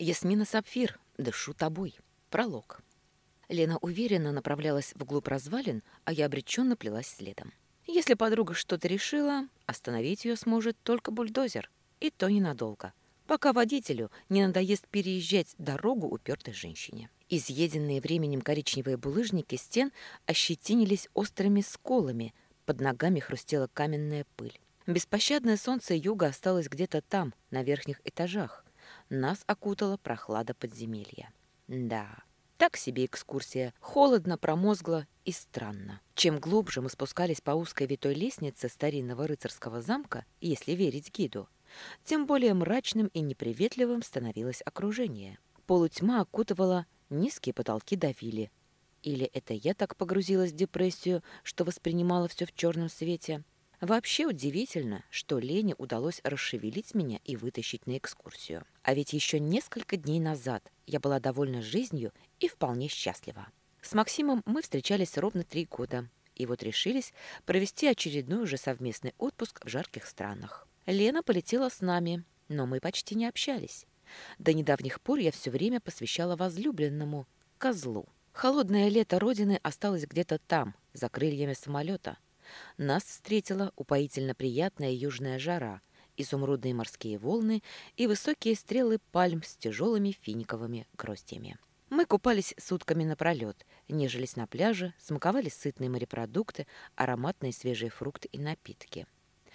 Ясмина Сапфир, дышу тобой. Пролог. Лена уверенно направлялась вглубь развалин, а я обреченно плелась следом. Если подруга что-то решила, остановить ее сможет только бульдозер. И то ненадолго. Пока водителю не надоест переезжать дорогу упертой женщине. Изъеденные временем коричневые булыжники стен ощетинились острыми сколами, под ногами хрустела каменная пыль. Беспощадное солнце юга осталось где-то там, на верхних этажах. Нас окутала прохлада подземелья. Да, так себе экскурсия. Холодно, промозгло и странно. Чем глубже мы спускались по узкой витой лестнице старинного рыцарского замка, если верить гиду, тем более мрачным и неприветливым становилось окружение. Полутьма окутывала, низкие потолки давили. Или это я так погрузилась в депрессию, что воспринимала все в черном свете? Вообще удивительно, что Лене удалось расшевелить меня и вытащить на экскурсию. А ведь еще несколько дней назад я была довольна жизнью и вполне счастлива. С Максимом мы встречались ровно 3 года, и вот решились провести очередной уже совместный отпуск в жарких странах. Лена полетела с нами, но мы почти не общались. До недавних пор я все время посвящала возлюбленному, козлу. Холодное лето Родины осталось где-то там, за крыльями самолета. Нас встретила упоительно приятная южная жара, изумрудные морские волны и высокие стрелы пальм с тяжелыми финиковыми гроздьями. Мы купались сутками напролет, нежились на пляже, смаковали сытные морепродукты, ароматные свежие фрукты и напитки.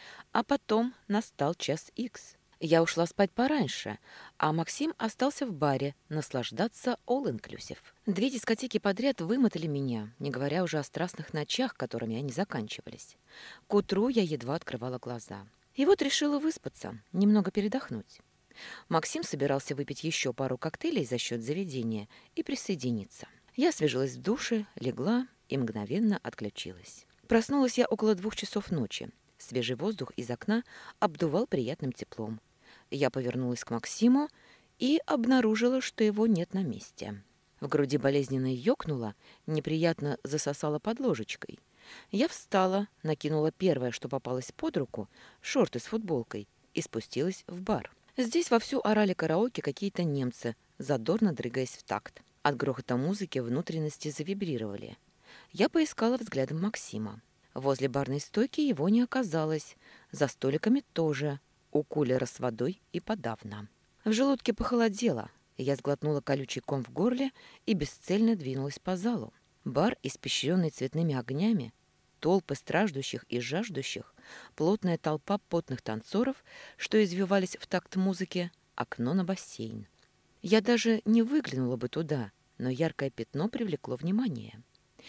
А потом настал час икс. Я ушла спать пораньше, а Максим остался в баре наслаждаться all-inclusive. 2 дискотеки подряд вымотали меня, не говоря уже о страстных ночах, которыми они заканчивались. К утру я едва открывала глаза. И вот решила выспаться, немного передохнуть. Максим собирался выпить еще пару коктейлей за счет заведения и присоединиться. Я освежилась в душе, легла и мгновенно отключилась. Проснулась я около 2 часов ночи. Свежий воздух из окна обдувал приятным теплом. Я повернулась к Максиму и обнаружила, что его нет на месте. В груди болезненно ёкнуло, неприятно засосало под ложечкой. Я встала, накинула первое, что попалось под руку, шорты с футболкой, и спустилась в бар. Здесь вовсю орали караоке какие-то немцы, задорно дрыгаясь в такт. От грохота музыки внутренности завибрировали. Я поискала взглядом Максима. Возле барной стойки его не оказалось, за столиками тоже, у кулера с водой и подавно. В желудке похолодело, я сглотнула колючий ком в горле и бесцельно двинулась по залу. Бар, испещренный цветными огнями, толпы страждущих и жаждущих, плотная толпа потных танцоров, что извивались в такт музыки, окно на бассейн. Я даже не выглянула бы туда, но яркое пятно привлекло внимание.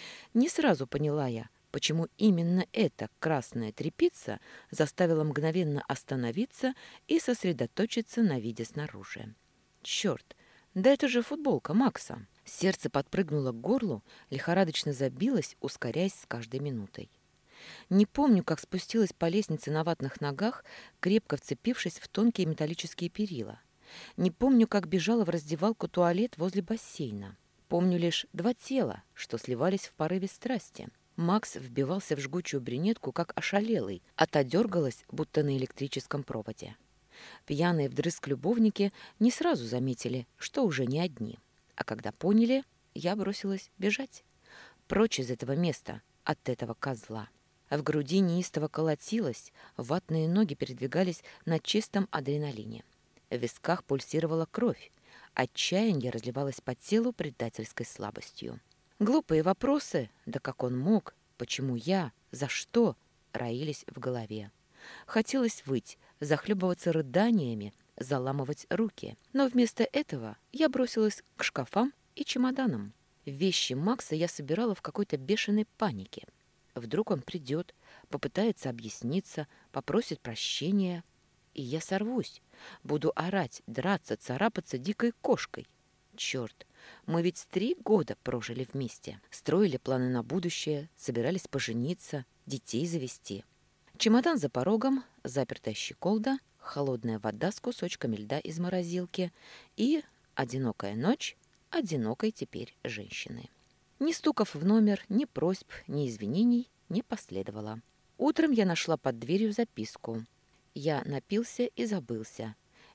Не сразу поняла я, почему именно эта красная тряпица заставила мгновенно остановиться и сосредоточиться на виде снаружи. Черт, да это же футболка Макса. Сердце подпрыгнуло к горлу, лихорадочно забилось, ускоряясь с каждой минутой. Не помню, как спустилась по лестнице на ватных ногах, крепко вцепившись в тонкие металлические перила. Не помню, как бежала в раздевалку туалет возле бассейна. Помню лишь 2 тела, что сливались в порыве страсти. Макс вбивался в жгучую брюнетку, как ошалелый, а та дергалась, будто на электрическом проводе. Пьяные вдрызг любовники не сразу заметили, что уже не одни. А когда поняли, я бросилась бежать. Прочь из этого места, от этого козла. В груди неистово колотилось, ватные ноги передвигались на чистом адреналине. В висках пульсировала кровь. Отчаяние разливалось по телу предательской слабостью. Глупые вопросы, да как он мог, почему я, за что, роились в голове. Хотелось выть, захлебываться рыданиями, заламывать руки. Но вместо этого я бросилась к шкафам и чемоданам. Вещи Макса я собирала в какой-то бешеной панике. Вдруг он придет, попытается объясниться, попросит прощения. И я сорвусь. Буду орать, драться, царапаться дикой кошкой. Черт, мы ведь 3 года прожили вместе. Строили планы на будущее, собирались пожениться, детей завести. Чемодан за порогом, запертая щеколда, холодная вода с кусочками льда из морозилки и одинокая ночь одинокой теперь женщины. Ни стуков в номер, ни просьб, ни извинений не последовало. Утром я нашла под дверью записку. Я напился и забылся.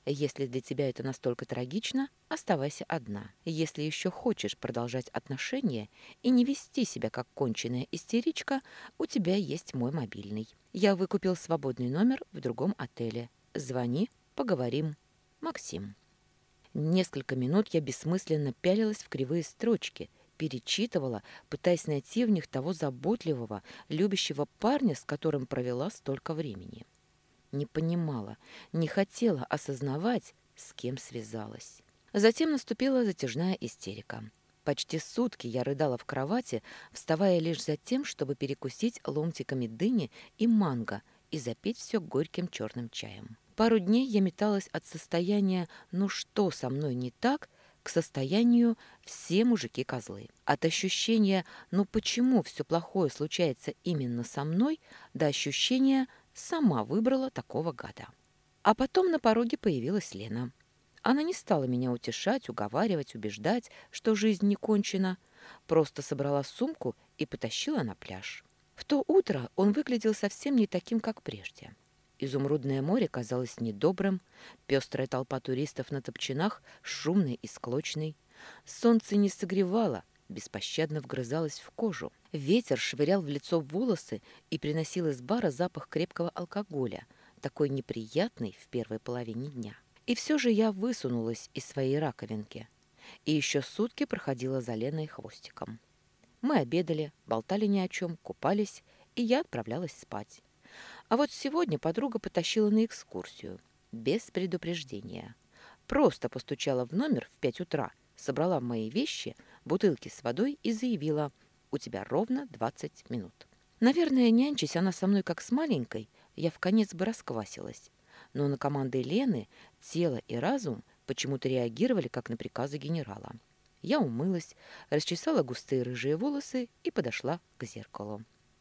Если для тебя это настолько трагично, оставайся одна. Если еще хочешь продолжать отношения и не вести себя как конченная истеричка, у тебя есть мой мобильный. Я выкупил свободный номер в другом отеле. Звони, поговорим. Максим. Несколько минут я бессмысленно пялилась в кривые строчки, перечитывала, пытаясь найти в них того заботливого, любящего парня, с которым провела столько времени. Не понимала, не хотела осознавать, с кем связалась. Затем наступила затяжная истерика. Почти сутки я рыдала в кровати, вставая лишь за тем, чтобы перекусить ломтиками дыни и манго и запить все горьким черным чаем. Пару дней я металась от состояния «ну что со мной не так?» к состоянию «все мужики козлы». От ощущения «ну почему все плохое случается именно со мной?» до ощущения «сама выбрала такого гада». А потом на пороге появилась Лена. Она не стала меня утешать, уговаривать, убеждать, что жизнь не кончена. Просто собрала сумку и потащила на пляж. В то утро он выглядел совсем не таким, как прежде. Изумрудное море казалось недобрым, пестрая толпа туристов на топчинах шумной и склочной. Солнце не согревало, беспощадно вгрызалось в кожу. Ветер швырял в лицо волосы и приносил из бара запах крепкого алкоголя, такой неприятный в первой половине дня. И все же я высунулась из своей раковинки. И еще сутки проходила за Леной хвостиком. Мы обедали, болтали ни о чем, купались, и я отправлялась спать. А вот сегодня подруга потащила на экскурсию. Без предупреждения. Просто постучала в номер в 5 утра, собрала мои вещи, бутылки с водой и заявила: «У тебя ровно 20 минут». Наверное, нянчись она со мной как с маленькой, я вконец бы расквасилась. Но на команды Лены тело и разум почему-то реагировали как на приказы генерала. Я умылась, расчесала густые рыжие волосы и подошла к зеркалу.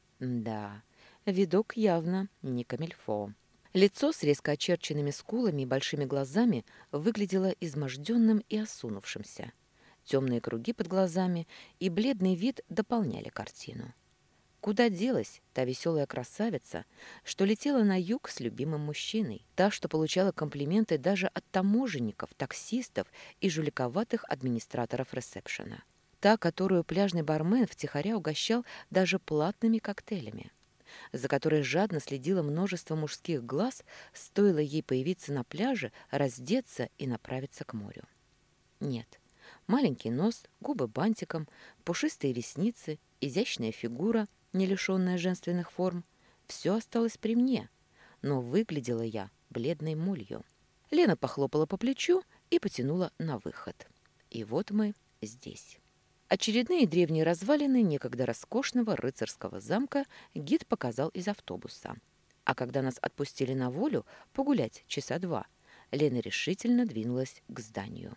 Да, видок явно не камильфо. Лицо с резко очерченными скулами и большими глазами выглядело изможденным и осунувшимся. Темные круги под глазами и бледный вид дополняли картину. Куда делась та веселая красавица, что летела на юг с любимым мужчиной, та, что получала комплименты даже от таможенников, таксистов и жуликоватых администраторов ресепшена, та, которую пляжный бармен втихаря угощал даже платными коктейлями, за которой жадно следило множество мужских глаз, стоило ей появиться на пляже, раздеться и направиться к морю. Нет, маленький нос, губы бантиком, пушистые ресницы, изящная фигура, не лишенная женственных форм, все осталось при мне, но выглядела я бледной молью. Лена похлопала по плечу и потянула на выход. И вот мы здесь. Очередные древние развалины некогда роскошного рыцарского замка гид показал из автобуса. А когда нас отпустили на волю погулять часа 2, Лена решительно двинулась к зданию.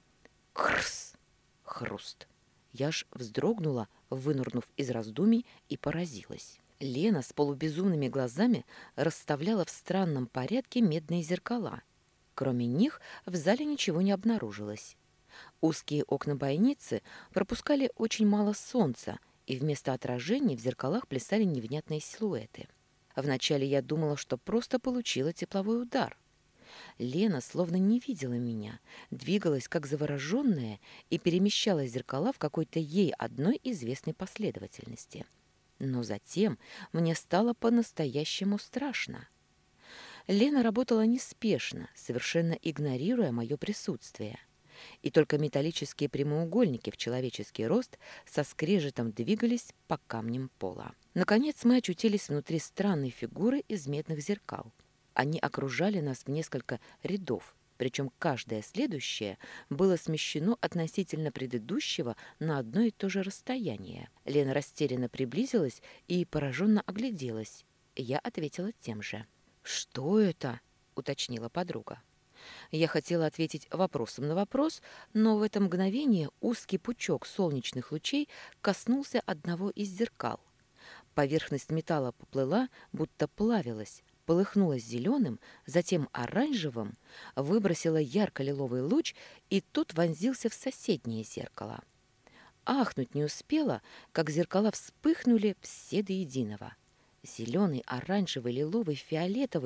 Крс! Хруст! Я ж вздрогнула, вынырнув из раздумий, и поразилась. Лена с полубезумными глазами расставляла в странном порядке медные зеркала. Кроме них в зале ничего не обнаружилось. Узкие окна бойницы пропускали очень мало солнца, и вместо отражений в зеркалах плясали невнятные силуэты. Вначале я думала, что просто получила тепловой удар. Лена словно не видела меня, двигалась как завороженная и перемещала зеркала в какой-то ей одной известной последовательности. Но затем мне стало по-настоящему страшно. Лена работала неспешно, совершенно игнорируя мое присутствие. И только металлические прямоугольники в человеческий рост со скрежетом двигались по камням пола. Наконец мы очутились внутри странной фигуры из медных зеркал. Они окружали нас в несколько рядов, причем каждое следующее было смещено относительно предыдущего на одно и то же расстояние. Лена растерянно приблизилась и пораженно огляделась. Я ответила тем же. «Что это?» — уточнила подруга. Я хотела ответить вопросом на вопрос, но в это мгновение узкий пучок солнечных лучей коснулся одного из зеркал. Поверхность металла поплыла, будто плавилась, полыхнула зеленым, затем оранжевым, выбросила ярко-лиловый луч, и тот вонзился в соседнее зеркало. Ахнуть не успела, как зеркала вспыхнули все до единого. Зеленый, оранжевый, лиловый, фиолетовый,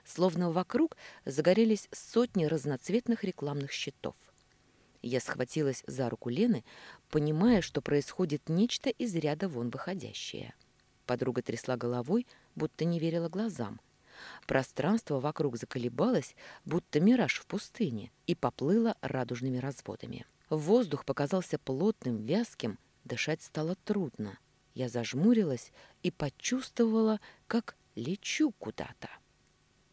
словно вокруг загорелись сотни разноцветных рекламных щитов. Я схватилась за руку Лены, понимая, что происходит нечто из ряда вон выходящее. Подруга трясла головой, будто не верила глазам. Пространство вокруг заколебалось, будто мираж в пустыне, и поплыло радужными разводами. Воздух показался плотным, вязким, дышать стало трудно. Я зажмурилась и почувствовала, как лечу куда-то.